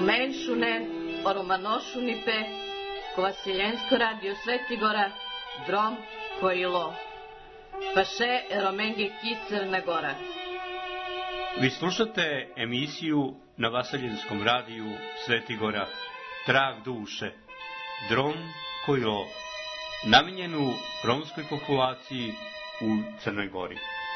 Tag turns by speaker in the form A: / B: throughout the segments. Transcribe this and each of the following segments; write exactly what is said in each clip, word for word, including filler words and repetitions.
A: Rumenšune, Oromanošunipe, Kovasiljensko radio Svetigora, Drom, Kojilo, Paše, Eromenge, Crna Gora.
B: Vi slušate emisiju na Vasaljenskom radiju Svetigora, Trag duše, Drom, Kojilo, namijenjenu romskoj populaciji u Crnoj Gori.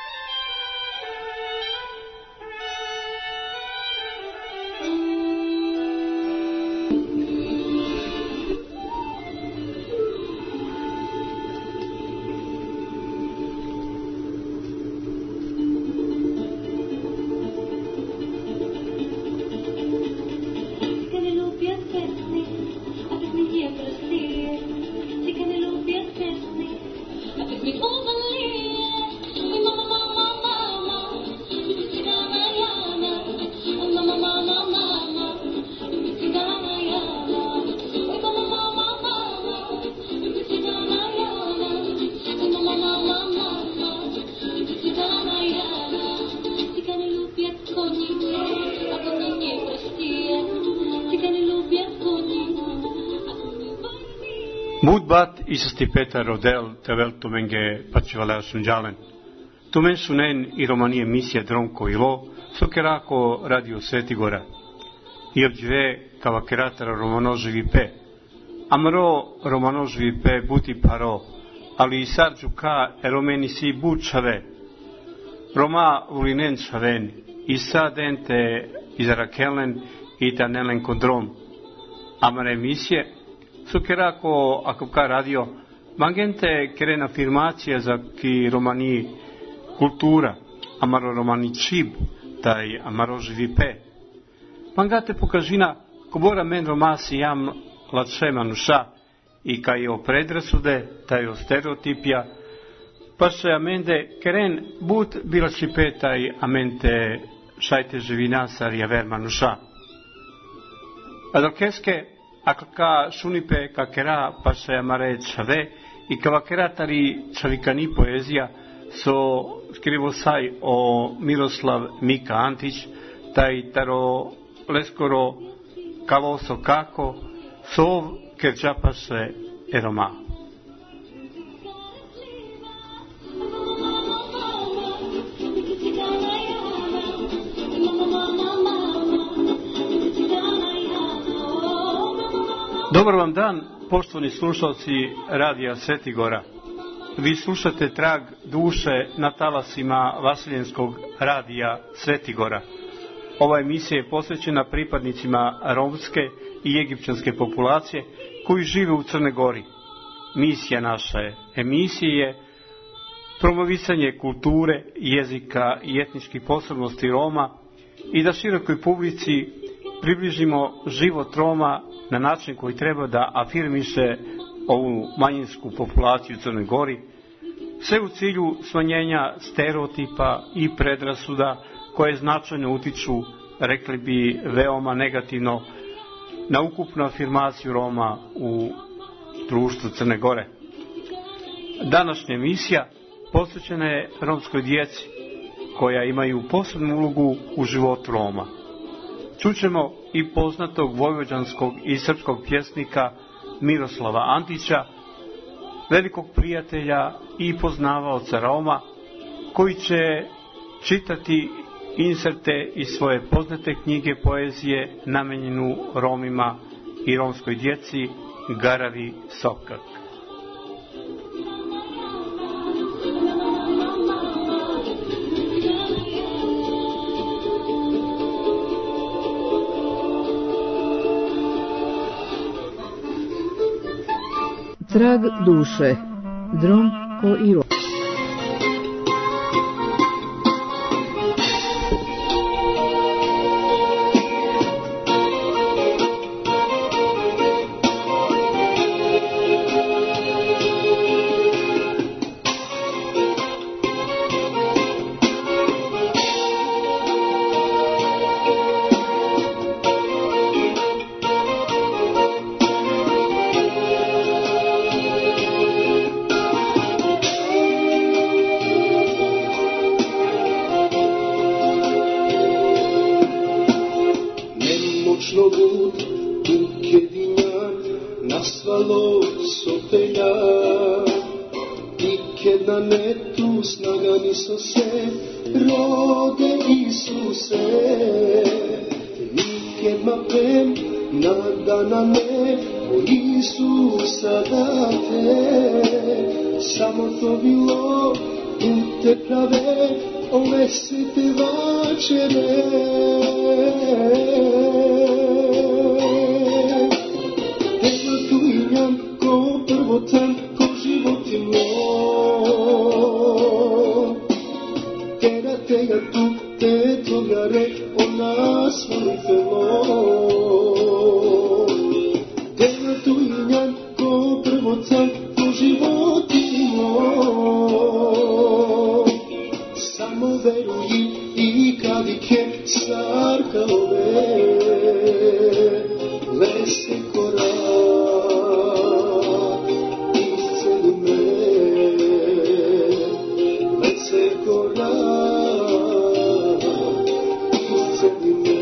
B: Mudbat isasti Petar Rodel tevel tumenge pacivalea sunjalen. Tumen sunen i romanie misija Dronko Ilo, sokerako radio Svetigora. I obdžive kavakeratara romanoživi pe. Amro romanoživi pe buti paro, ali i sarđu ka eromeni si bučave. Roma ulinen šaven, i sadente izarakelen i tanelen kodrom. Amare misije, Sukerako akupka radio, mangente keren afirmacija za ki romani kultura, amaro romani čib, taj amaro živi pe. Mangate pokažina, kobora men romasi jam latše manuša, i kaj o predrasude, taj o stereotipija, pa se amende keren but bila šipe taj amente šajte živinasar javer manuša. Adalkeske, Akaka šunipe kakera pa se amare čave i kavakeratari čavikani poezija so skrivosaj o Miroslav Mika Antić, taj taro leskoro kaloso kako sov kerčapase eroma. Dobar vam dan, poštovani slušalci radija Svetigora. Vi slušate Trag duše na talasima Vasiljenskog radija Svetigora. Ova emisija je posvećena pripadnicima romske i egipćanske populacije koji žive u Crnoj Gori. Misija naše emisije je promovisanje kulture, jezika i etničkih posebnosti Roma i da širokoj publici približimo život Roma na način koji treba da afirmiše ovu manjinsku populaciju u Crnoj Gori, sve u cilju smanjenja stereotipa i predrasuda koje značajno utiču, rekli bi, veoma negativno na ukupnu afirmaciju Roma u društvu Crne Gore. Današnja emisija posvećena je romskoj djeci koja imaju posebnu ulogu u životu Roma. Čućemo i poznatog vojvođanskog i srpskog pjesnika Miroslava Antića, velikog prijatelja i poznavaoca Roma, koji će čitati inserte iz svoje poznate knjige poezije namenjenu Romima i romskoj djeci Garavi Sokak.
C: Trag duše, Drom, Kojilo.
D: malo sopelja, i na netu snaga niso se rode Isuse, nikad ma prem nada na me o Isusa date, samo to bilo u te prave ove svete vačere. Tema tu injam ko prvotan, ko život je moj, tera tega tu te togare ona svojte moj. Tema tu injam ko prvotan, ko život je moj, samo veruj i kadike sarka ove lese korak isceli me, lese korak isceli me.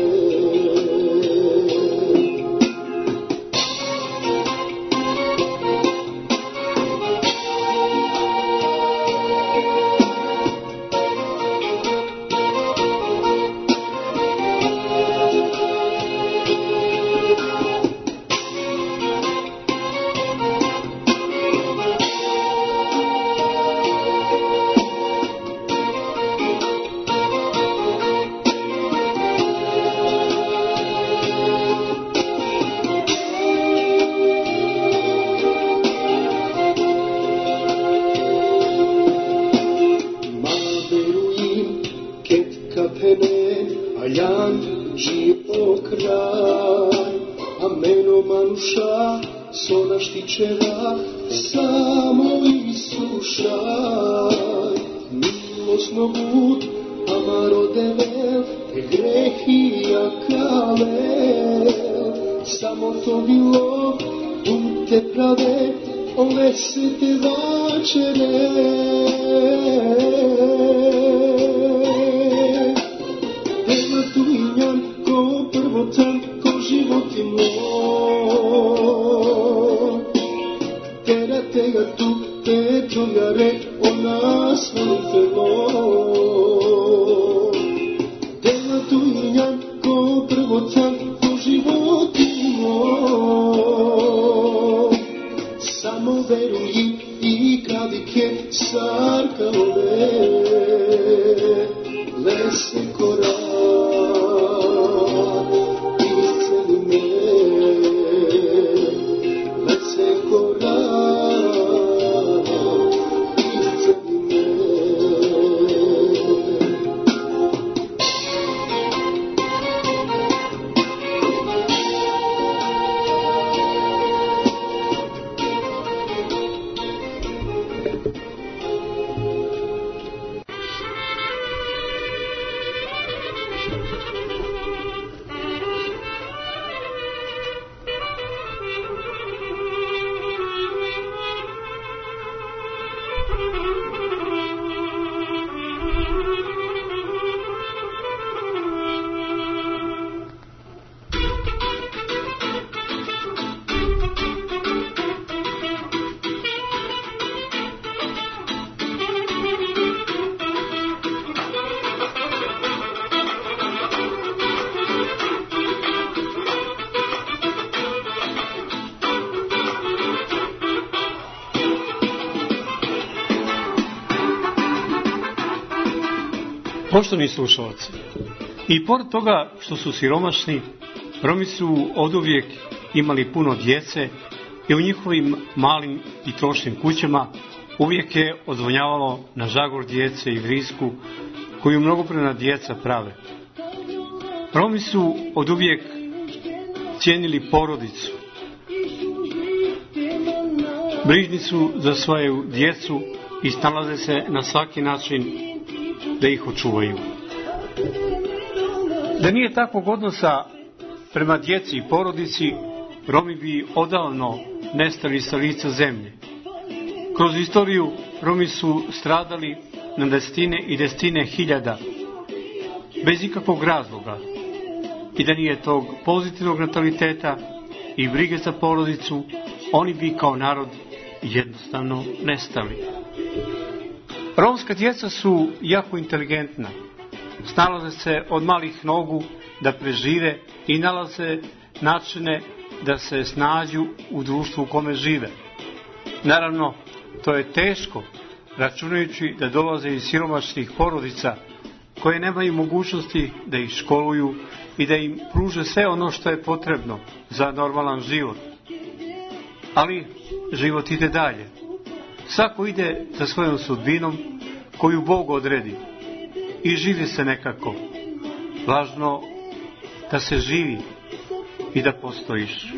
D: Samo islušaj, milosno bud, amaro devel, te grehi jakale, samo to bilo u te prave ove svete vačere. Tema tu injam ko prvotan, ko život je moj, tera tega tu te togare ona svojte moj. Tema tu injam ko prvotan, ko život je moj, samo veruj i kadike sarka ove lese korak isceli me, lese korak isceli me.
B: Poštovani slušalci, i pored toga što su siromašni, Romi su oduvijek imali puno djece i u njihovim malim i trošnim kućama uvijek je odzvonjavalo na žagor djece i vrisku koju mnogobrojna djeca prave. Romi su oduvijek cijenili porodicu, brižni su za svoju djecu i snalaze se na svaki način da ih očuvaju. Da nije takvog odnosa prema djeci i porodici, Romi bi odavno nestali sa lica zemlje. Kroz istoriju Romi su stradali na desetine i desetine hiljada, bez ikakvog razloga. I da nije tog pozitivnog nataliteta i brige za porodicu, oni bi kao narod jednostavno nestali. Romska djeca su jako inteligentna. Snalaze se od malih nogu da prežive i nalaze načine da se snađu u društvu u kome žive. Naravno, to je teško, računajući da dolaze iz siromašnih porodica koje nemaju mogućnosti da ih školuju i da im pruže sve ono što je potrebno za normalan život. Ali život ide dalje. Svako ide za svojom sudbinom koju Bog odredi i živi se nekako. Važno da se živi i da postojiš.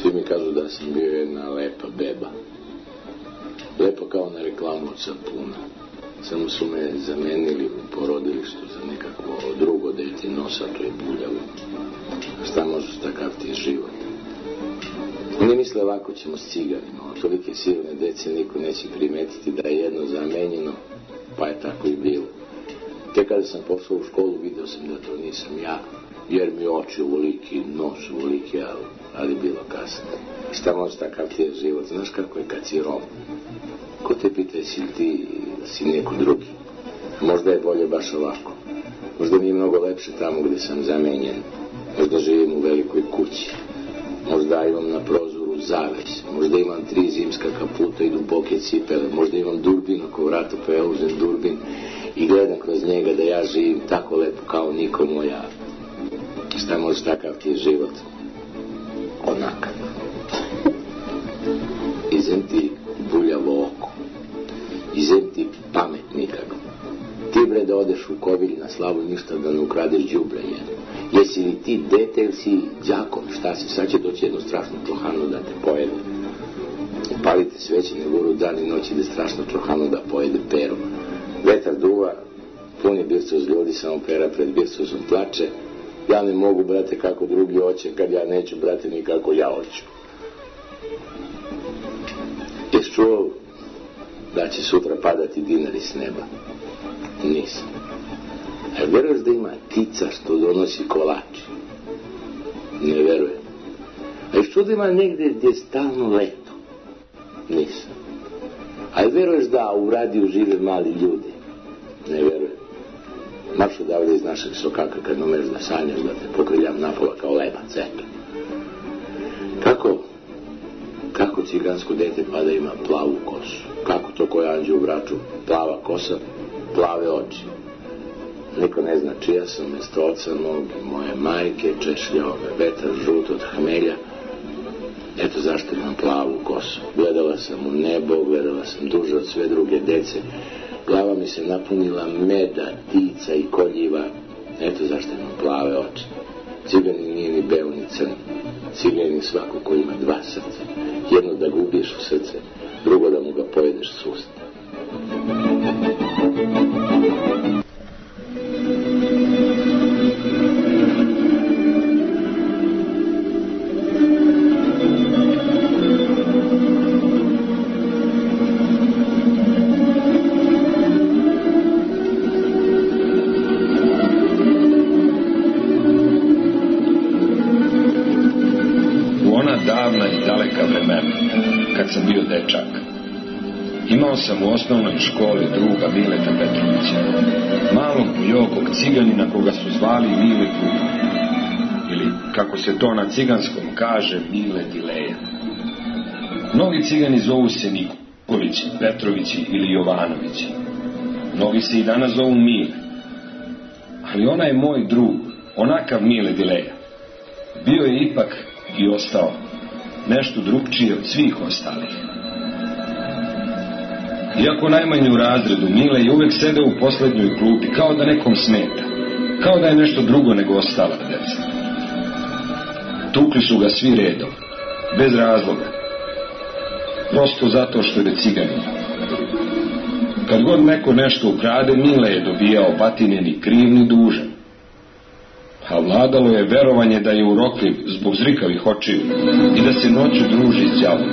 E: Svi mi kažu da sam bio jedna lepa beba. Lepa kao na reklamu od sapuna. Samo su me zamenili u porodilištu za nekakvo drugo dete, nosato i buljavo. Šta možeš takav ti je život? Oni misle ovako ćemo s ciganima. Od tolike silne dece niko neće primetiti da je jedno zamenjeno, pa je tako i bilo. Tek kada sam pošao u školu vidio sam da to nisam ja, jer mi oči uvoliki, nos uvoliki, ali, ali bilo kasno. Šta može takav ti je život? Znaš kako je kad si rom? Ko te pita si li ti, si neko drugi? Možda je bolje baš ovako. Možda mi je mnogo lepše tamo gde sam zamenjen. Možda živim u velikoj kući. Možda imam na prozoru zaves. Možda imam tri zimska kaputa i duboke cipele. Možda imam durbin oko vrata, pa ja uzem durbin i gledam kroz njega da ja živim tako lepo kao niko moja. Šta može takav ti je život? Onakav. Izem ti buljavo oko. Izem ti pamet nikako. Ti bre da odeš u kovilj na slavu ništa da ne ukradeš đubre jedno. Jesi li ti dete ili si đakom? Šta si? Sad će doći jednu strašnu čohanu da te pojede. Palite sveće ne goru dan i noći da strašno čohanu da pojede perom. Vetar duva, puni bircoz ljudi, samo pera pred bircozom plače. Ja ne mogu, brate, kako drugi hoće, kad ja neću, brate, ni kako ja hoću. Jesi čuo da će sutra padati dinari s neba? Nisam. A veruješ da ima tica što donosi kolač? Ne verujem. A jesi čuo da ima negde gdje je stalno leto? Nisam. A veruješ da u radiju žive mali ljudi? Ne verujem. Marš odavde iz našeg sokaka kad nomeš da sanjaš da te pokriljam napola kao lebac, eto. Kako? Kako cigansko dete pa da ima plavu kosu? Kako to koji anđe u vraču? Plava kosa, plave oči. Niko ne zna čija sam, mesto oca mog, moje majke, češljao me vetar žut od hmelja. Eto zašto imam plavu kosu. Gledala sam u nebo, gledala sam duže od sve druge dece. Glava mi se napunila meda, tica i koljiva. Eto zašto imam plave oči. Ciganin nije ni beo ni crn. Ciganin svako ko ima dva srca. Jedno da ga ubiješ u srce, drugo da mu ga pojedeš s usta.
F: Kad sam bio dečak, imao sam u osnovnoj školi druga Mileta Petrovića, malog pujokog ciganina koga su zvali Mile Tuga, ili kako se to na ciganskom kaže, Mile Dileja. Mnogi cigani zovu se Nikolići, Petrovići ili Jovanovići. Mnogi se i danas zovu Mile. Ali ona je moj drug, onakav Mile Dileja. Bio je ipak i ostao nešto drugčije od svih ostalih. Iako najmanji u razredu, Mile je uvek sedeo u poslednjoj klupi, kao da nekom smeta, kao da je nešto drugo nego ostala deca. Tukli su ga svi redom, bez razloga, prosto zato što je ciganin. Kad god neko nešto ukrade, Mile je dobijao batine ni kriv ni dužan. A vladalo je verovanje da je urokljiv zbog zrikavih očiju i da se noću druži s đavolom.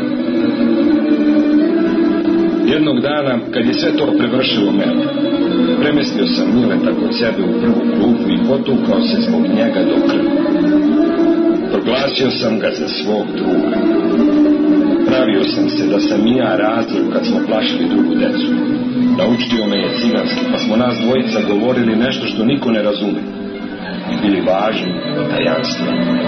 F: Jednog dana, kad je sve to prevršilo mene, premestio sam Mileta kod sebe u prvu klupu i potukao se zbog njega do krvi. Proglasio sam ga za svog druga. Pravio sam se da sam i ja razlog kad smo plašili drugu decu. Naučio me je ciganski, pa smo nas dvojica govorili nešto što niko ne razume. I bili važni tajanstva.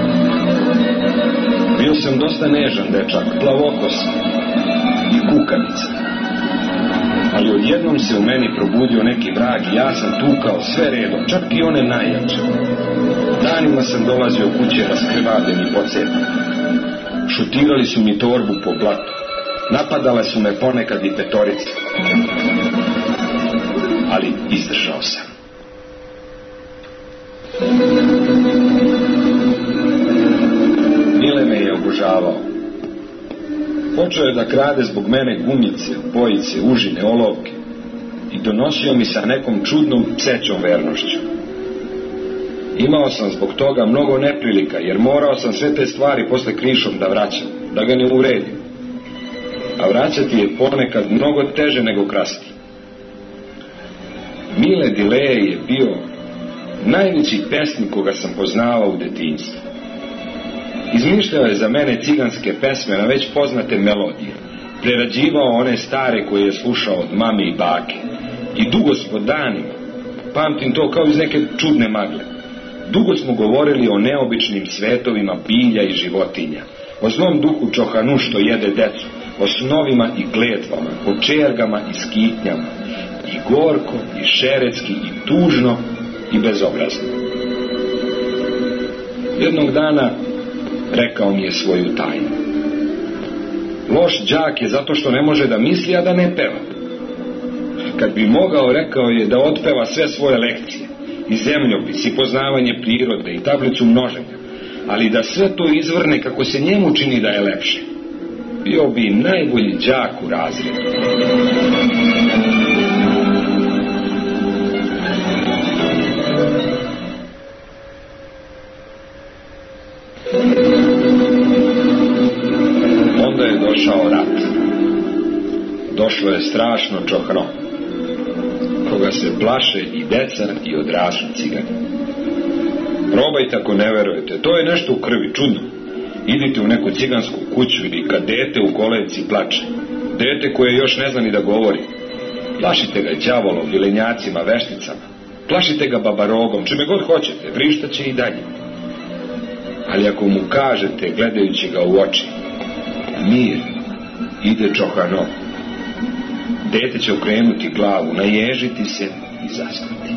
F: Bio sam dosta nežan dečak, plavokos i kukavica. Ali odjednom se u meni probudio neki vrag i ja sam tukao sve redom, čak i one najjače. Danima sam dolazio kuće raskrvavljen i pocepan. Šutirali su mi torbu po blatu. Napadale su me ponekad i petorice. Ali izdržao sam. Mile me je obožavao. Počeo je da krade zbog mene gumice, bojice, užine, olovke i donosio mi sa nekom čudnom psećom vernošću. Imao sam zbog toga mnogo neprilika, jer morao sam sve te stvari posle krišom da vraćam, da ga ne uvredim. A vraćati je ponekad mnogo teže nego krasti. Mile Dileje je bio najveći pesnik koga sam poznavao u detinjstvu. Izmišljao je za mene ciganske pesme na već poznate melodije, prerađivao one stare koje je slušao od mame i bake. I dugo smo danima, pamtim to kao iz neke čudne magle, dugo smo govorili o neobičnim svetovima bilja i životinja, o zlom duhu Čohanu što jede decu, o snovima i kletvama, o čergama i skitnjama, i gorko, i šerecki, i tužno, i bezobrazno. Jednog dana rekao mi je svoju tajnu. Loš đak je zato što ne može da misli, a da ne peva. Kad bi mogao, rekao je, da otpeva sve svoje lekcije, i zemljopis, i poznavanje prirode, i tablicu množenja, ali da sve to izvrne kako se njemu čini da je lepše, bio bi najbolji đak u razredu. Onda je došao rat. Došlo je strašno čohno, koga se plaše i deca i odrasli cigani. Probajte ako ne verujete, to je nešto u krvi, čudno. Idite u neku cigansku kuću ili kad dete u kolevci plače, dete koje još ne zna ni da govori, plašite ga đavolom, vilenjacima, vešticama, plašite ga babarogom, čime god hoćete, vrištaće i dalje. Ali ako mu kažete, gledajući ga u oči, mir, ide Čohano, dete će okrenuti glavu, naježiti se i zaspati.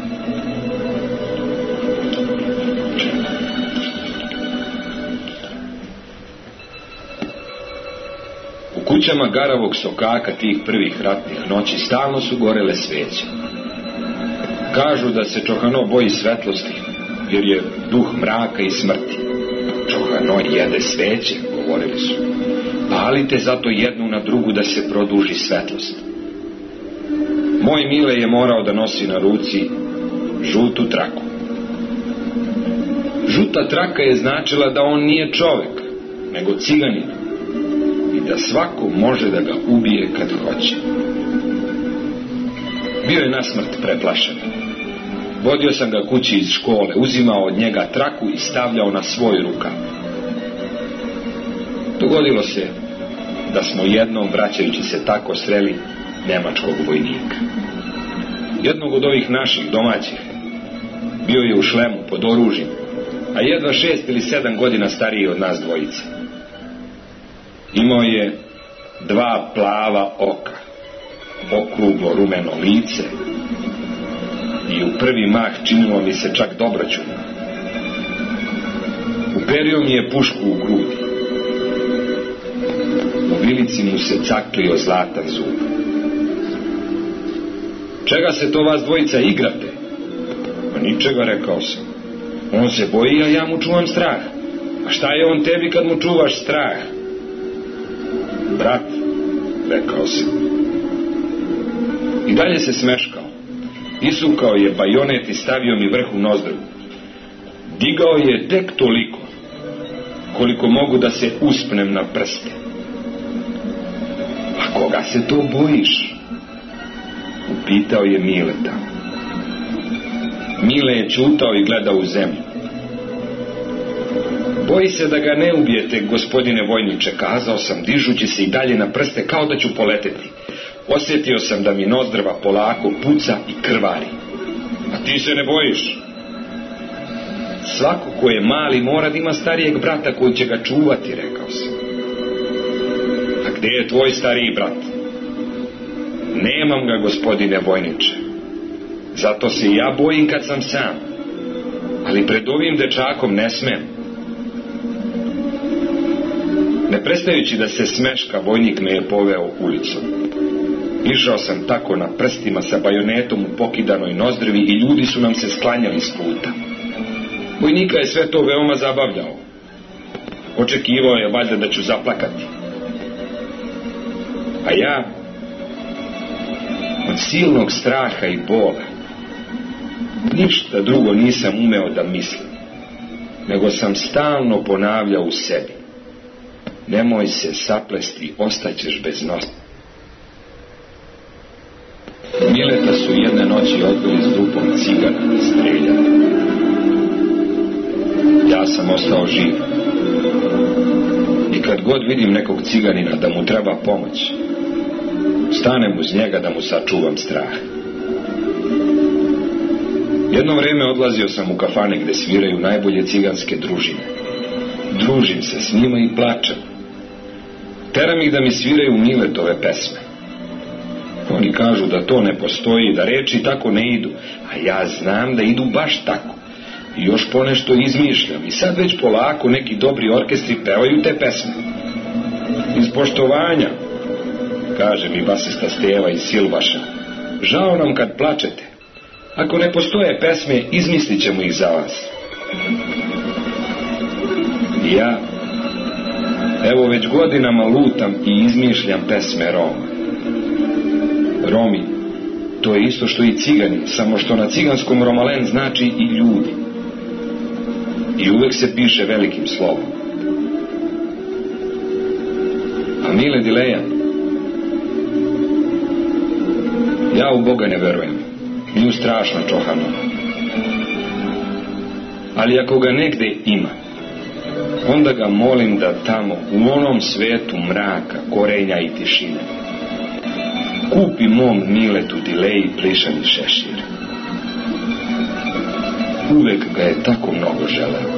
F: U kućama garavog sokaka tih prvih ratnih noći stalno su gorele sveće. Kažu da se Čohano boji svetlosti, jer je duh mraka i smrti. Čohano jede sveće, govorili su. Palite zato jednu na drugu da se produži svetlost. Moj Mile je morao da nosi na ruci žutu traku. Žuta traka je značila da on nije čovek, nego ciganin, i da svako može da ga ubije kad hoće. Bio je nasmrt preplašen. Vodio sam ga kući iz škole, uzimao od njega traku i stavljao na svoj rukav. Dogodilo se da smo jednom, vraćajući se tako, sreli nemačkog vojnika. Jednog od ovih naših domaćih. Bio je u šlemu pod oružjem, a jedva šest ili sedam godina stariji od nas dvojice. Imao je dva plava oka, okruglo rumeno lice i u prvi mah činilo mi se čak dobroćudno. Uperio mi je pušku u grudi. U vilici mu se caklio zlatan zub. Čega se to vas dvojica igrate? Pa ničega, rekao sam. On se boji, a ja mu čuvam strah. A šta je on tebi kad mu čuvaš strah? Brat, rekao sam. I dalje se smeškao. Isukao je bajonet i stavio mi vrh u nozdrvu. Digao je tek toliko, koliko mogu da se uspnem na prste. A koga se to bojiš? Upitao je Mileta. Mile je ćutao i gledao u zemlju. Boji se da ga ne ubijete, gospodine vojniče, kazao sam, dižući se i dalje na prste kao da ću poleteti. Osjetio sam da mi nozdrva polako puca i krvari. A ti se ne bojiš? Svako ko je mali mora da ima starijeg brata koji će ga čuvati, rekao sam. A gde je tvoj stariji brat? Nemam ga, gospodine vojniče. Zato se ja bojim kad sam sam. Ali pred ovim dečakom ne smem. Ne prestajući da se smeška, vojnik me je poveo ulicom. Išao sam tako na prstima sa bajonetom u pokidanoj nozdrvi i ljudi su nam se sklanjali s puta. Vojnika je sve to veoma zabavljao. Očekivao je valjda da ću zaplakati. A ja, od silnog straha i bola, ništa drugo nisam umeo da mislim, nego sam stalno ponavljao u sebi: nemoj se saplesti, ostaćeš bez nosa. Mileta su jedne noći odveli s grupom cigana i streljali. Ja sam ostao živ. I kad god vidim nekog ciganina da mu treba pomoć, stanem uz njega da mu sačuvam strah. Jedno vreme odlazio sam u kafane gde sviraju najbolje ciganske družine. Družim se s njima i plačem. Teram ih da mi sviraju Miletove pesme. Oni kažu da to ne postoji, da reči tako ne idu, a ja znam da idu baš tako. I još ponešto izmišljam i sad već polako neki dobri orkestri pevaju te pesme. Iz poštovanja, kaže mi basista Steva iz Silvaša, žao nam kad plačete. Ako ne postoje pesme, izmislit ćemo ih za vas. I ja, evo već godinama lutam i izmišljam pesme Roma. Romi, to je isto što i cigani, samo što na ciganskom romalen znači i ljudi. I uvek se piše velikim slovom. A Mile Dilejan, ja u Boga ne verujem, ni u strašno čohano. Ali ako ga negde ima, onda ga molim da tamo, u onom svetu mraka, korenja i tišine, kupi mom Miletu Dileji plišani šešir. Uvek ga je tako mnogo želeo.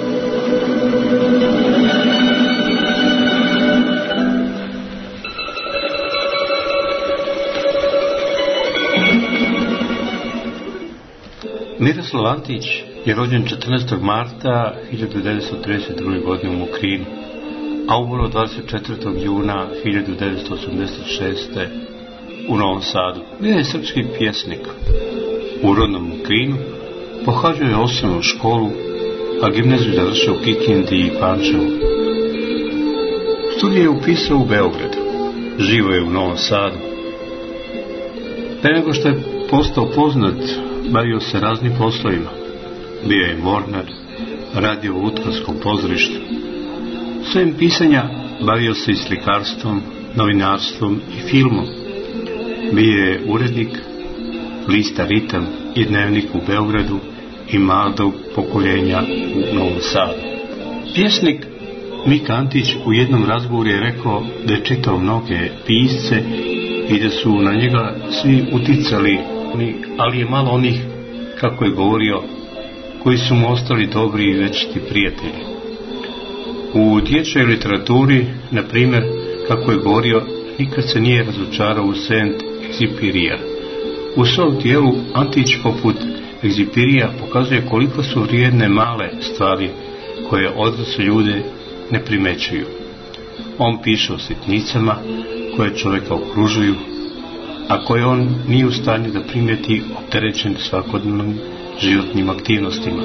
B: Miroslav Antić je rođen četrnaestog marta hiljadu devetsto trideset druge. godine u Mokrinu, a umro dvadeset četvrtog juna hiljadu devetsto osamdeset šeste. u Novom Sadu. Bio je srpski pjesnik. U rodnom Mokrinu pohađao je osnovnu školu, a gimnaziju završio u Kikindi i Pančevu. Studije je upisao u Beogradu. Živo je u Novom Sadu. Pre nego što je postao poznat, bavio se raznim poslovima. Bio je mornar, radio u Utkarskom pozorištu. Svojim pisanja bavio se i slikarstvom, novinarstvom i filmom. Bio je urednik lista Ritam i Dnevnik u Beogradu i mladog pokoljenja u Novom Sadu. Pjesnik Mika Antić u jednom razgovoru je rekao da je čitao mnoge pisce i da su na njega svi uticali, ali je malo onih, kako je govorio, koji su mu ostali dobri i večiti prijatelji. U dječjoj literaturi, na primjer, kako je govorio, nikad se nije razočarao u Saint-Exupéryja. U svom dijelu Antić poput Exupéryja pokazuje koliko su vrijedne male stvari koje odrasle ljude ne primećuju. On piše o sitnicama koje čovjeka okružuju, a koje on nije u stanju da primijeti opterećen svakodnevnim životnim aktivnostima.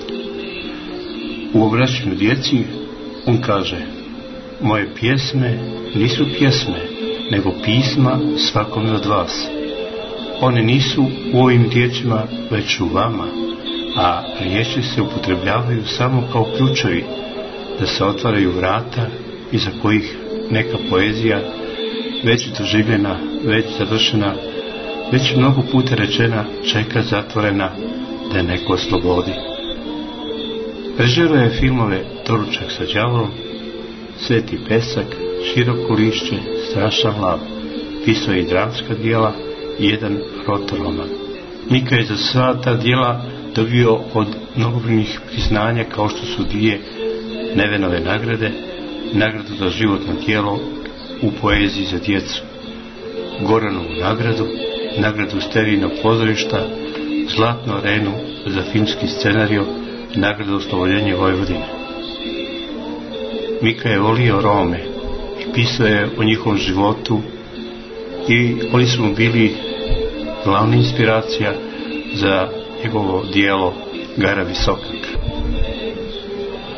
B: U obraćanju djeci on kaže: moje pjesme nisu pjesme, nego pisma svakome od vas. One nisu u ovim riječima, već u vama, a riječi se upotrebljavaju samo kao ključevi, da se otvaraju vrata iza kojih neka poezija, već doživljena, već završena, već mnogo puta rečena, čeka zatvorena da je neko oslobodi. Režirao je filmove Doručak sa đavolom, Sveti pesak, Široko lišće, Strašan lav. Pisao je i dramska djela i jedan rotoroman. Mika je za sva ta djela dobio od mnogobrojnih priznanja, kao što su dvije Nevenove nagrade, nagradu za životno djelo u poeziji za djecu, Goranovu nagradu, nagradu Stevinog pozorišta, Zlatnu arenu za filmski scenario, nagradu Oslobodjenje Vojvodine. Mika je volio Rome i pisao je o njihovom životu i oni su mu bili glavna inspiracija za njegovo dijelo Gara Visokak.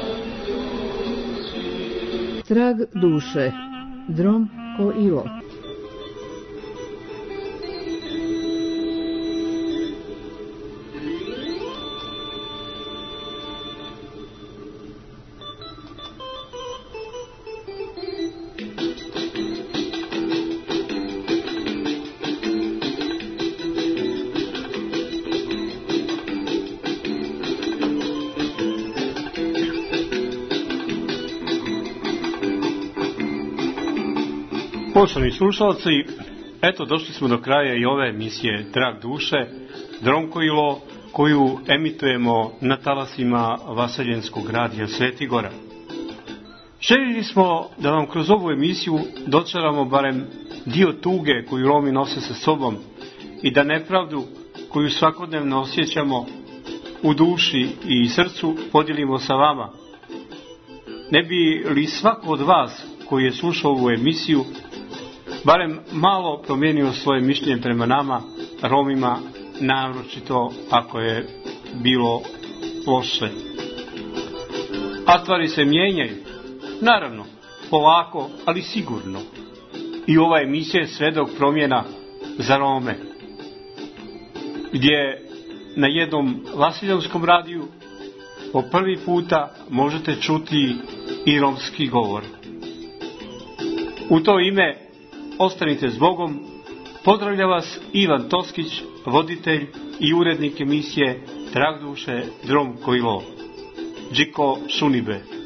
C: Trag duše, Drom ko ilo.
B: Poštovani slušalci, eto došli smo do kraja i ove emisije Trag duše, Dromkojilo, koju emitujemo na talasima Vaseljenskog radija Svetigora. Željeli smo da vam kroz ovu emisiju dočaramo barem dio tuge koju Romi nose sa sobom i da nepravdu koju svakodnevno osjećamo u duši i srcu podijelimo sa vama. Ne bi li svako od vas koji je slušao ovu emisiju barem malo promijenio svoje mišljenje prema nama, Romima, naročito ako je bilo loše. A stvari se mijenjaju, naravno, polako, ali sigurno. I ova emisija je svedok promjena za Rome, gdje na jednom vasiljanskom radiju po prvi puta možete čuti i romski govor. U to ime ostanite s Bogom. Pozdravlja vas Ivan Toskić, voditelj i urednik emisije Trag duše, Dromkojilo. Džiko Šunibe.